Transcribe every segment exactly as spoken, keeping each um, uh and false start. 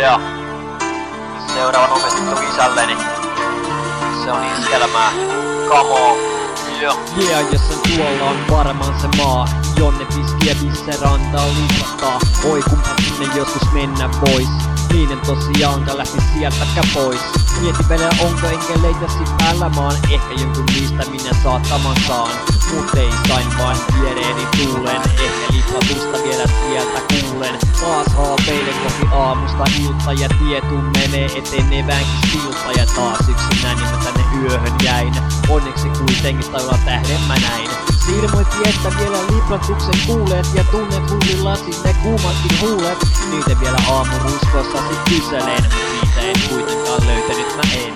Joo. Seuraava nopeasti toki isälleni. Se on iskelmää. Kamo. Joo. Yeah, jos sen tuolla on varmaan se maa, jonne piskiä missä rantaa lipattaa. Oi kumpa sinne joskus mennä vois. Niin en tosiaankaan lähti sieltäkään pois. Mieti vielä onko enkeleitä päällä maan. Ehkä jonkun niistä minä saattamaan saan. Mut ei sain vaan viereeni tuulen. Ehkä lipatusta vielä sieltä kuulen. Taas haapeilen kohti aamusta ilta. Ja tietu menee eteneväänkin silta. Ja taas yksinään niin mä tänne yöhön jäin. Onneksi kuitenkin taivaan tähden mä näin. Silmoitti, että vielä liplatuksen kuulet. Ja tunnet huulilla sinne kuumatkin huulet. Niitä vielä aamuruskossa sit kyselen. Niitä en kuitenkaan löytänyt mä en.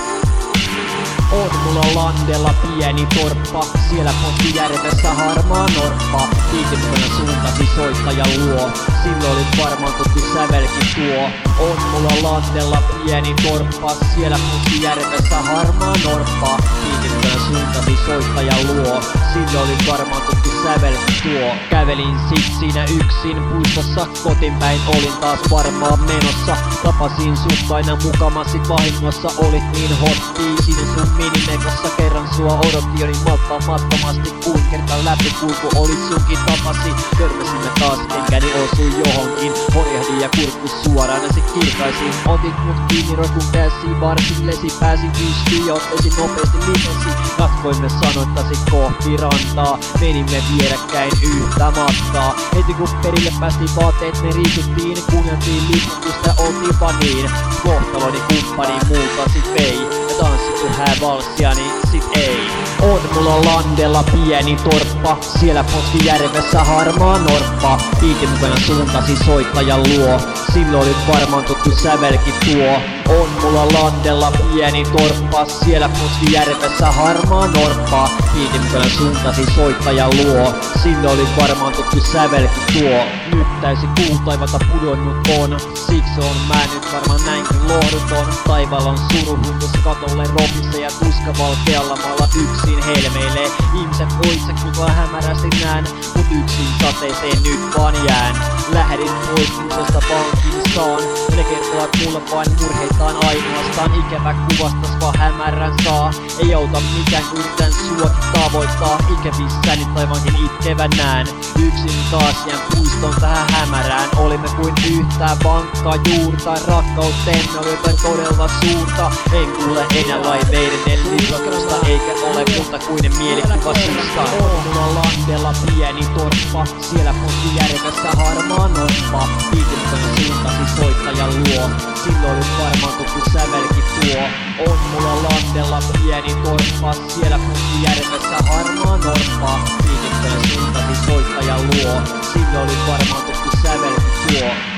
On mulla landella pieni torppa. Siellä Poskijärvessä harmaa norppa. Viitimukana suuntasi soittaja luo. Silloin oli varmaan tuttu sävelkin tuo. On mulla landella pieni torppa. Siellä Poskijärvessä harmaa norppa. Viitimukana suuntasi soittaja luo. Silloin oli varmaan tuttu sävelkin tuo. Kävelin sit siinä yksin puistossa. Kotinpäin olin taas varmaan menossa. Tapasin sut aina mukamasi vahingossa. Olit niin hottii sinun sun minimekossa. Kerran sua odotti jo niin malttamattomasti. Kun kertaan läpikulku oli sunkin tapasi. Törmäsimme taas enkäni osui johonkin. Horjahdin ja kurkku suoraan ja sit kirkaisin. Otit mut kiinni roikun käsiin varsillesi. Pääsin pystyyn ja ottaisin nopeasti lisensi. Jatkoimme sanoittasi kohti rantaa. Menimme vierekkäin yhtä matkaa. Heti kun perille päästiin vaatteet me riisuttiin. Kuunneltiin liputusta oltiin paniin. Kohtaloni kumppani multa sit vei. Ja tanssittu häävalssiani sit ei. On mulla landella pieni torppa. Siellä Poskijärvessä harmaa norppa. Piikin mukana suuntasi soittajan luo. Silloin oli varmaan tuttu sävelkin tuo. On mulla landella pieni torppa. Siellä Poskijärvessä harmaa norppa. Piikin mukana suuntasi soittajan luo. Silloin oli varmaan tuttu sävelkin tuo. Nyt täysin kuu taivaalta pudonnut on. Siksi on mä nyt varmaan näinkin lohduton. Taivaalla on suruhuntus katolle ropissa ja tuska valkealla maalla yksin helmeilee. Ihmiset oitse kukaan hämärästi nään. Mut yksin sateeseen nyt vaan jään. Lähdin pois kusesta vankinstaan. Ne kertovat mulle vain murheitaan ainoastaan. Ikävä kuvastas vaan hämärän saa. Ei auta mikään kun yritän suokin tavoittaa. Ikävissäni taivaankin itkevän nään. Yksin taas jään puiston tähän hämärään. Olimme kuin yhtä vankkaa juurta. Rakkautemme oli jotain todella suurta. En kuule enää laiveiden liplatusta. Eikä ole muuta kuin mielikuva susta. On mulla landella pieni torppa. Siellä Poskijärvessä harmaa norppa. Viitimukana suuntasi soittajan luo. Silloin oli varmaan tuttu sävelkin tuo. On mulla landella pieni torppa. Siellä Poskijärvessä harmaa norppa. Viitimukana suuntasi soittajan luo. Silloin oli varmaan tuttu sävelkin tuo.